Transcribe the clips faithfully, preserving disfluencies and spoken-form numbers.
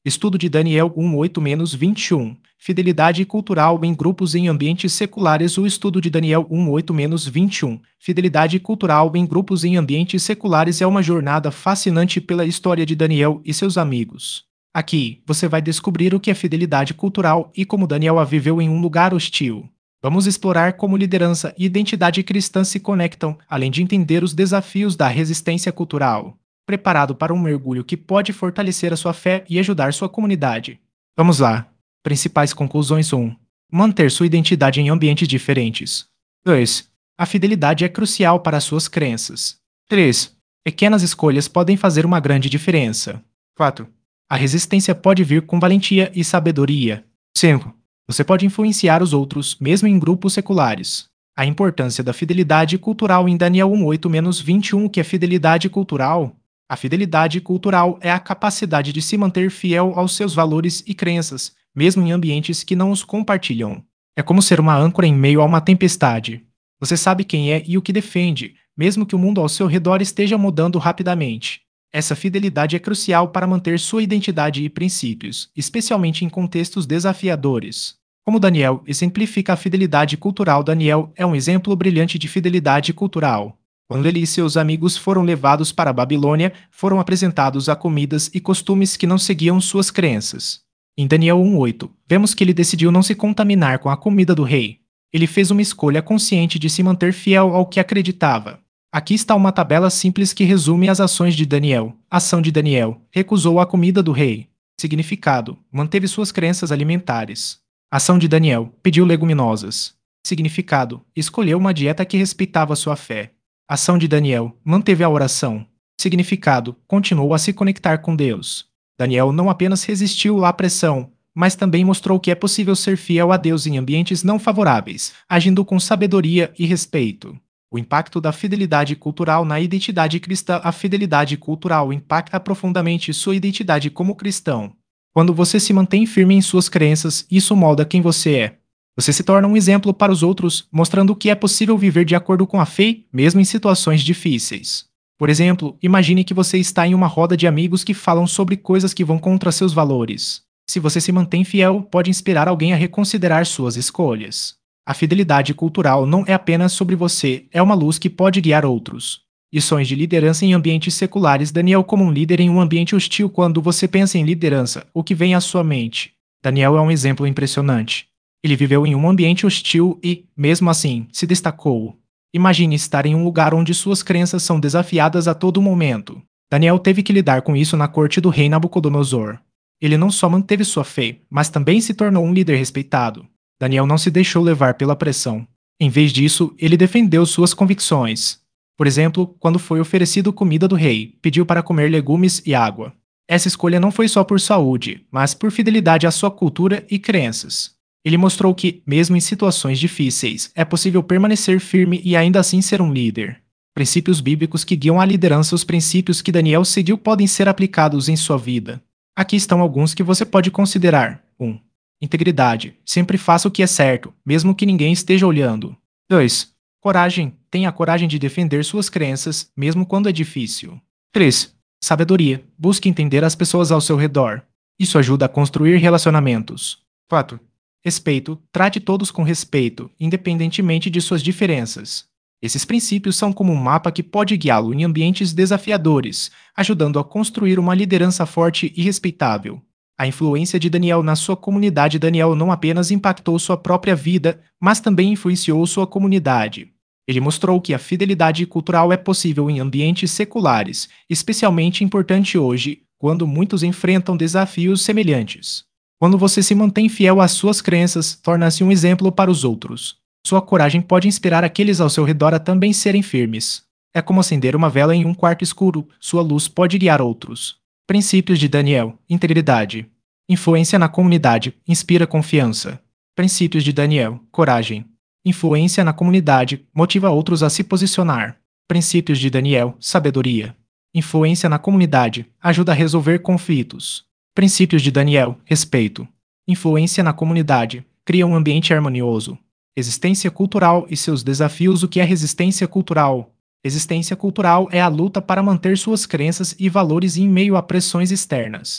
Estudo de Daniel um oito vinte e um. Fidelidade cultural em grupos em ambientes seculares. O estudo de Daniel um oito vinte e um. Fidelidade cultural em grupos em ambientes seculares é uma jornada fascinante pela história de Daniel e seus amigos. Aqui, você vai descobrir o que é fidelidade cultural e como Daniel a viveu em um lugar hostil. Vamos explorar como liderança e identidade cristã se conectam, além de entender os desafios da resistência cultural. Preparado para um mergulho que pode fortalecer a sua fé e ajudar sua comunidade. Vamos lá. Principais conclusões: um. Manter sua identidade em ambientes diferentes. dois. A fidelidade é crucial para suas crenças. três. Pequenas escolhas podem fazer uma grande diferença. quatro. A resistência pode vir com valentia e sabedoria. cinco. Você pode influenciar os outros, mesmo em grupos seculares. A importância da fidelidade cultural em Daniel um oito vinte e um. O que é fidelidade cultural? A fidelidade cultural é a capacidade de se manter fiel aos seus valores e crenças, mesmo em ambientes que não os compartilham. É como ser uma âncora em meio a uma tempestade. Você sabe quem é e o que defende, mesmo que o mundo ao seu redor esteja mudando rapidamente. Essa fidelidade é crucial para manter sua identidade e princípios, especialmente em contextos desafiadores. Como Daniel exemplifica a fidelidade cultural, Daniel é um exemplo brilhante de fidelidade cultural. Quando ele e seus amigos foram levados para a Babilônia, foram apresentados a comidas e costumes que não seguiam suas crenças. Em Daniel um oito, vemos que ele decidiu não se contaminar com a comida do rei. Ele fez uma escolha consciente de se manter fiel ao que acreditava. Aqui está uma tabela simples que resume as ações de Daniel. Ação de Daniel: recusou a comida do rei. Significado: manteve suas crenças alimentares. Ação de Daniel: pediu leguminosas. Significado: escolheu uma dieta que respeitava sua fé. Ação de Daniel: manteve a oração. Significado: continuou a se conectar com Deus. Daniel não apenas resistiu à pressão, mas também mostrou que é possível ser fiel a Deus em ambientes não favoráveis, agindo com sabedoria e respeito. O impacto da fidelidade cultural na identidade cristã. A fidelidade cultural impacta profundamente sua identidade como cristão. Quando você se mantém firme em suas crenças, isso molda quem você é. Você se torna um exemplo para os outros, mostrando que é possível viver de acordo com a fé, mesmo em situações difíceis. Por exemplo, imagine que você está em uma roda de amigos que falam sobre coisas que vão contra seus valores. Se você se mantém fiel, pode inspirar alguém a reconsiderar suas escolhas. A fidelidade cultural não é apenas sobre você, é uma luz que pode guiar outros. Lições de liderança em ambientes seculares. Daniel como um líder em um ambiente hostil. Quando você pensa em liderança, o que vem à sua mente? Daniel é um exemplo impressionante. Ele viveu em um ambiente hostil e, mesmo assim, se destacou. Imagine estar em um lugar onde suas crenças são desafiadas a todo momento. Daniel teve que lidar com isso na corte do rei Nabucodonosor. Ele não só manteve sua fé, mas também se tornou um líder respeitado. Daniel não se deixou levar pela pressão. Em vez disso, ele defendeu suas convicções. Por exemplo, quando foi oferecido comida do rei, pediu para comer legumes e água. Essa escolha não foi só por saúde, mas por fidelidade à sua cultura e crenças. Ele mostrou que, mesmo em situações difíceis, é possível permanecer firme e ainda assim ser um líder. Princípios bíblicos que guiam a liderança. Os princípios que Daniel seguiu podem ser aplicados em sua vida. Aqui estão alguns que você pode considerar. um. Integridade. Sempre faça o que é certo, mesmo que ninguém esteja olhando. dois. Coragem. Tenha a coragem de defender suas crenças, mesmo quando é difícil. três. Sabedoria. Busque entender as pessoas ao seu redor. Isso ajuda a construir relacionamentos. quatro. Respeito. Trate todos com respeito, independentemente de suas diferenças. Esses princípios são como um mapa que pode guiá-lo em ambientes desafiadores, ajudando a construir uma liderança forte e respeitável. A influência de Daniel na sua comunidade. Daniel não apenas impactou sua própria vida, mas também influenciou sua comunidade. Ele mostrou que a fidelidade cultural é possível em ambientes seculares, especialmente importante hoje, quando muitos enfrentam desafios semelhantes. Quando você se mantém fiel às suas crenças, torna-se um exemplo para os outros. Sua coragem pode inspirar aqueles ao seu redor a também serem firmes. É como acender uma vela em um quarto escuro, sua luz pode guiar outros. Princípios de Daniel. Integridade. Influência na comunidade. Inspira confiança. Princípios de Daniel. Coragem. Influência na comunidade. Motiva outros a se posicionar. Princípios de Daniel. Sabedoria. Influência na comunidade. Ajuda a resolver conflitos. Princípios de Daniel. Respeito. Influência na comunidade. Cria um ambiente harmonioso. Resistência cultural e seus desafios. O que é resistência cultural? Resistência cultural é a luta para manter suas crenças e valores em meio a pressões externas.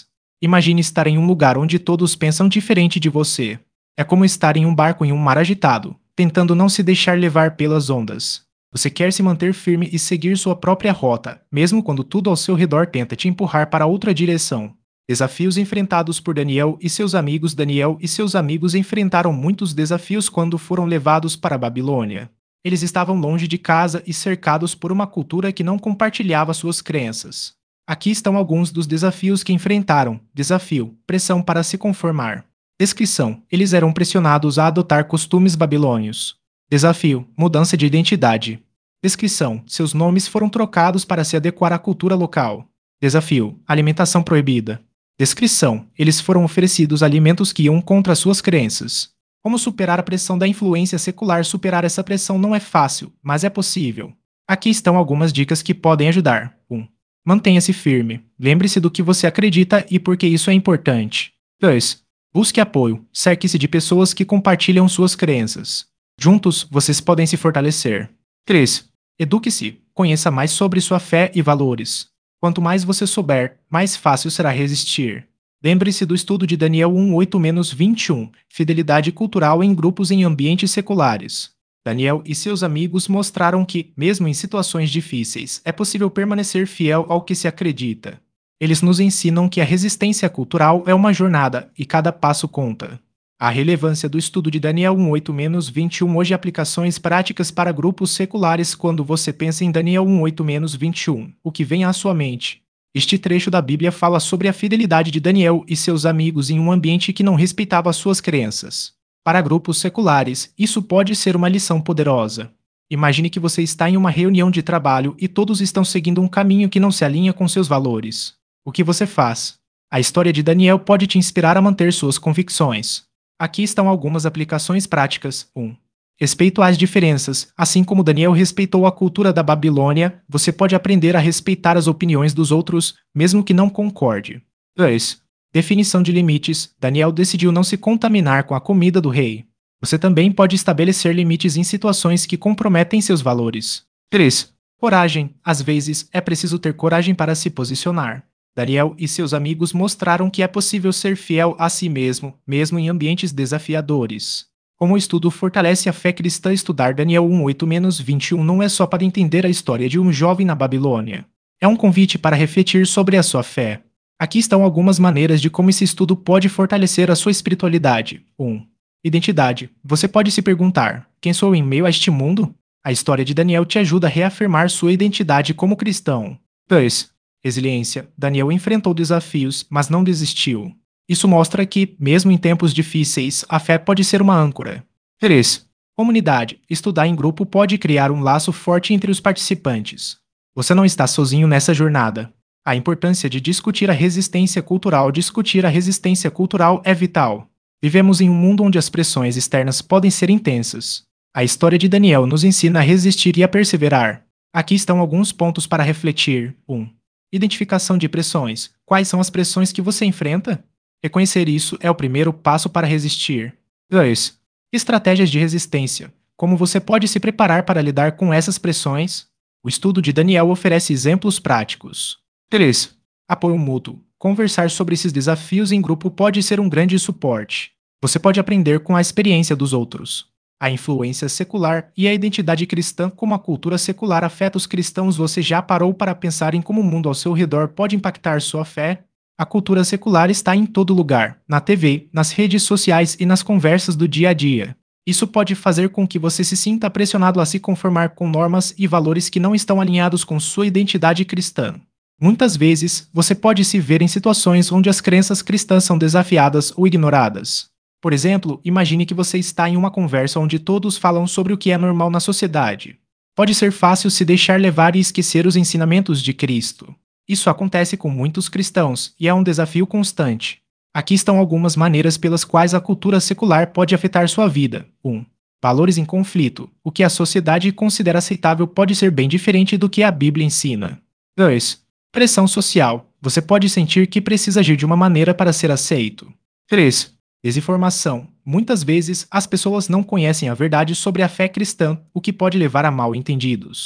Imagine estar em um lugar onde todos pensam diferente de você. É como estar em um barco em um mar agitado, tentando não se deixar levar pelas ondas. Você quer se manter firme e seguir sua própria rota, mesmo quando tudo ao seu redor tenta te empurrar para outra direção. Desafios enfrentados por Daniel e seus amigos. Daniel e seus amigos enfrentaram muitos desafios quando foram levados para a Babilônia. Eles estavam longe de casa e cercados por uma cultura que não compartilhava suas crenças. Aqui estão alguns dos desafios que enfrentaram. Desafio: pressão para se conformar. Descrição: eles eram pressionados a adotar costumes babilônios. Desafio: mudança de identidade. Descrição: seus nomes foram trocados para se adequar à cultura local. Desafio: alimentação proibida. Descrição: eles foram oferecidos alimentos que iam contra suas crenças. Como superar a pressão da influência secular? Superar essa pressão não é fácil, mas é possível. Aqui estão algumas dicas que podem ajudar. um. Mantenha-se firme. Lembre-se do que você acredita e por que isso é importante. dois. Busque apoio. Cerque-se de pessoas que compartilham suas crenças. Juntos, vocês podem se fortalecer. três. Eduque-se. Conheça mais sobre sua fé e valores. Quanto mais você souber, mais fácil será resistir. Lembre-se do estudo de Daniel um oito vinte e um, Fidelidade cultural em grupos em ambientes seculares. Daniel e seus amigos mostraram que, mesmo em situações difíceis, é possível permanecer fiel ao que se acredita. Eles nos ensinam que a resistência cultural é uma jornada e cada passo conta. A relevância do estudo de Daniel um oito vinte e um hoje. Aplicações práticas para grupos seculares. Quando você pensa em Daniel um oito vinte e um, o que vem à sua mente? Este trecho da Bíblia fala sobre a fidelidade de Daniel e seus amigos em um ambiente que não respeitava suas crenças. Para grupos seculares, isso pode ser uma lição poderosa. Imagine que você está em uma reunião de trabalho e todos estão seguindo um caminho que não se alinha com seus valores. O que você faz? A história de Daniel pode te inspirar a manter suas convicções. Aqui estão algumas aplicações práticas. um. Respeito às diferenças. Assim como Daniel respeitou a cultura da Babilônia, você pode aprender a respeitar as opiniões dos outros, mesmo que não concorde. dois. Definição de limites. Daniel decidiu não se contaminar com a comida do rei. Você também pode estabelecer limites em situações que comprometem seus valores. três. Coragem. Às vezes, é preciso ter coragem para se posicionar. Daniel e seus amigos mostraram que é possível ser fiel a si mesmo, mesmo em ambientes desafiadores. Como o estudo fortalece a fé cristã? Estudar Daniel um oito vinte e um não é só para entender a história de um jovem na Babilônia. É um convite para refletir sobre a sua fé. Aqui estão algumas maneiras de como esse estudo pode fortalecer a sua espiritualidade. um. Identidade. Você pode se perguntar: quem sou em meio a este mundo? A história de Daniel te ajuda a reafirmar sua identidade como cristão. dois. Resiliência. Daniel enfrentou desafios, mas não desistiu. Isso mostra que, mesmo em tempos difíceis, a fé pode ser uma âncora. três. Comunidade. Estudar em grupo pode criar um laço forte entre os participantes. Você não está sozinho nessa jornada. A importância de discutir a resistência cultural. Discutir a resistência cultural é vital. Vivemos em um mundo onde as pressões externas podem ser intensas. A história de Daniel nos ensina a resistir e a perseverar. Aqui estão alguns pontos para refletir. um. Identificação de pressões. Quais são as pressões que você enfrenta? Reconhecer isso é o primeiro passo para resistir. dois. Estratégias de resistência. Como você pode se preparar para lidar com essas pressões? O estudo de Daniel oferece exemplos práticos. três. Apoio mútuo. Conversar sobre esses desafios em grupo pode ser um grande suporte. Você pode aprender com a experiência dos outros. A influência secular e a identidade cristã. Como a cultura secular afeta os cristãos? Você já parou para pensar em como o mundo ao seu redor pode impactar sua fé? A cultura secular está em todo lugar, na T V, nas redes sociais e nas conversas do dia a dia. Isso pode fazer com que você se sinta pressionado a se conformar com normas e valores que não estão alinhados com sua identidade cristã. Muitas vezes, você pode se ver em situações onde as crenças cristãs são desafiadas ou ignoradas. Por exemplo, imagine que você está em uma conversa onde todos falam sobre o que é normal na sociedade. Pode ser fácil se deixar levar e esquecer os ensinamentos de Cristo. Isso acontece com muitos cristãos e é um desafio constante. Aqui estão algumas maneiras pelas quais a cultura secular pode afetar sua vida. um. Valores em conflito. O que a sociedade considera aceitável pode ser bem diferente do que a Bíblia ensina. dois. Pressão social. Você pode sentir que precisa agir de uma maneira para ser aceito. três. Desinformação. Muitas vezes, as pessoas não conhecem a verdade sobre a fé cristã, o que pode levar a mal-entendidos.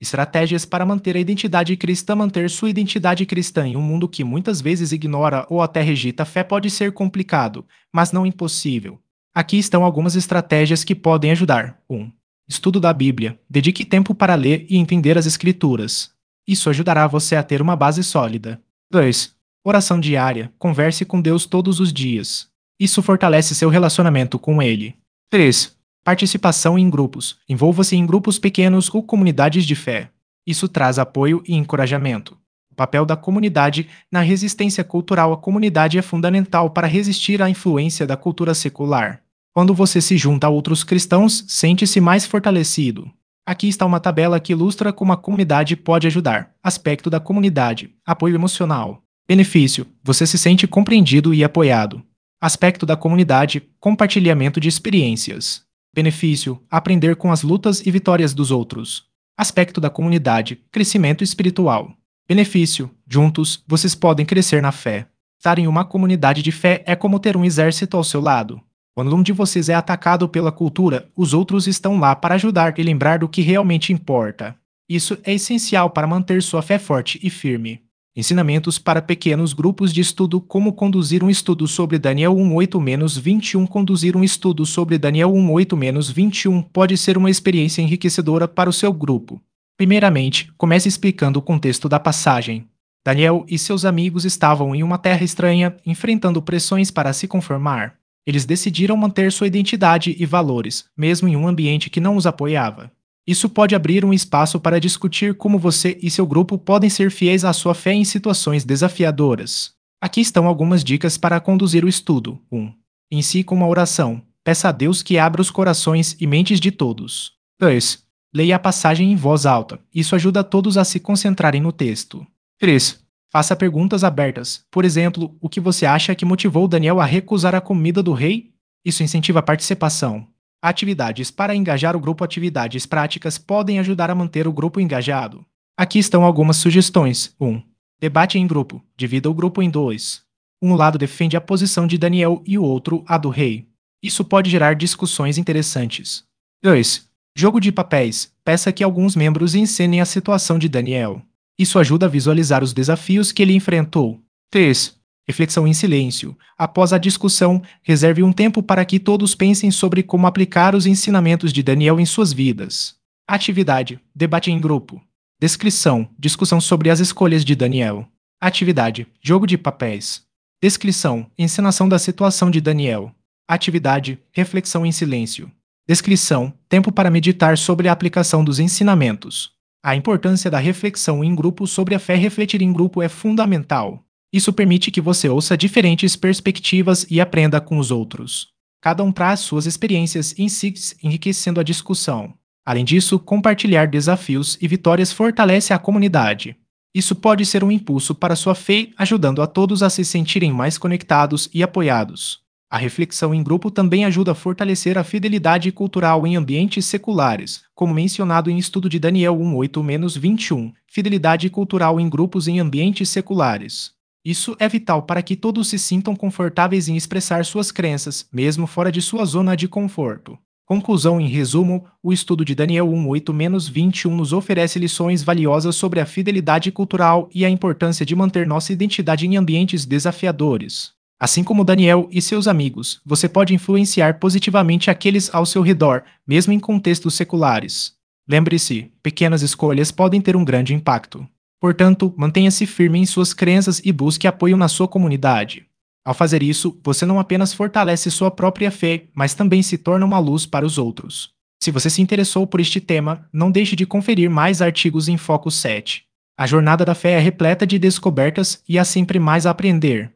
Estratégias para manter a identidade cristã. Manter sua identidade cristã em um mundo que muitas vezes ignora ou até rejeita a fé pode ser complicado, mas não impossível. Aqui estão algumas estratégias que podem ajudar. um. Estudo da Bíblia. Dedique tempo para ler e entender as Escrituras. Isso ajudará você a ter uma base sólida. dois. Oração diária. Converse com Deus todos os dias. Isso fortalece seu relacionamento com Ele. três. Participação em grupos. Envolva-se em grupos pequenos ou comunidades de fé. Isso traz apoio e encorajamento. O papel da comunidade na resistência cultural. A comunidade é fundamental para resistir à influência da cultura secular. Quando você se junta a outros cristãos, sente-se mais fortalecido. Aqui está uma tabela que ilustra como a comunidade pode ajudar. Aspecto da comunidade: apoio emocional. Benefício: você se sente compreendido e apoiado. Aspecto da comunidade: compartilhamento de experiências. Benefício: aprender com as lutas e vitórias dos outros. Aspecto da comunidade: crescimento espiritual. Benefício: juntos, vocês podem crescer na fé. Estar em uma comunidade de fé é como ter um exército ao seu lado. Quando um de vocês é atacado pela cultura, os outros estão lá para ajudar e lembrar do que realmente importa. Isso é essencial para manter sua fé forte e firme. Ensinamentos para pequenos grupos de estudo. Como conduzir um estudo sobre Daniel um oito vinte e um. Conduzir um estudo sobre Daniel um oito vinte e um pode ser uma experiência enriquecedora para o seu grupo. Primeiramente, comece explicando o contexto da passagem. Daniel e seus amigos estavam em uma terra estranha, enfrentando pressões para se conformar. Eles decidiram manter sua identidade e valores, mesmo em um ambiente que não os apoiava. Isso pode abrir um espaço para discutir como você e seu grupo podem ser fiéis à sua fé em situações desafiadoras. Aqui estão algumas dicas para conduzir o estudo. um. Inicie com uma oração. Peça a Deus que abra os corações e mentes de todos. dois. Leia a passagem em voz alta. Isso ajuda todos a se concentrarem no texto. três. Faça perguntas abertas. Por exemplo, o que você acha que motivou Daniel a recusar a comida do rei? Isso incentiva a participação. Atividades para engajar o grupo. Atividades práticas podem ajudar a manter o grupo engajado. Aqui estão algumas sugestões. um. Debate em grupo. Divida o grupo em dois. Um lado defende a posição de Daniel e o outro a do rei. Isso pode gerar discussões interessantes. dois. Jogo de papéis. Peça que alguns membros encenem a situação de Daniel. Isso ajuda a visualizar os desafios que ele enfrentou. três. Reflexão em silêncio. Após a discussão, reserve um tempo para que todos pensem sobre como aplicar os ensinamentos de Daniel em suas vidas. Atividade: debate em grupo. Descrição: discussão sobre as escolhas de Daniel. Atividade: jogo de papéis. Descrição: encenação da situação de Daniel. Atividade: reflexão em silêncio. Descrição: tempo para meditar sobre a aplicação dos ensinamentos. A importância da reflexão em grupo sobre a fé. Refletir em grupo é fundamental. Isso permite que você ouça diferentes perspectivas e aprenda com os outros. Cada um traz suas experiências e insights, enriquecendo a discussão. Além disso, compartilhar desafios e vitórias fortalece a comunidade. Isso pode ser um impulso para sua fé, ajudando a todos a se sentirem mais conectados e apoiados. A reflexão em grupo também ajuda a fortalecer a fidelidade cultural em ambientes seculares, como mencionado em estudo de Daniel um oito vinte e um, fidelidade cultural em grupos em ambientes seculares. Isso é vital para que todos se sintam confortáveis em expressar suas crenças, mesmo fora de sua zona de conforto. Conclusão: em resumo, o estudo de Daniel um oito vinte e um nos oferece lições valiosas sobre a fidelidade cultural e a importância de manter nossa identidade em ambientes desafiadores. Assim como Daniel e seus amigos, você pode influenciar positivamente aqueles ao seu redor, mesmo em contextos seculares. Lembre-se, pequenas escolhas podem ter um grande impacto. Portanto, mantenha-se firme em suas crenças e busque apoio na sua comunidade. Ao fazer isso, você não apenas fortalece sua própria fé, mas também se torna uma luz para os outros. Se você se interessou por este tema, não deixe de conferir mais artigos em Foco sete. A jornada da fé é repleta de descobertas e há sempre mais a aprender.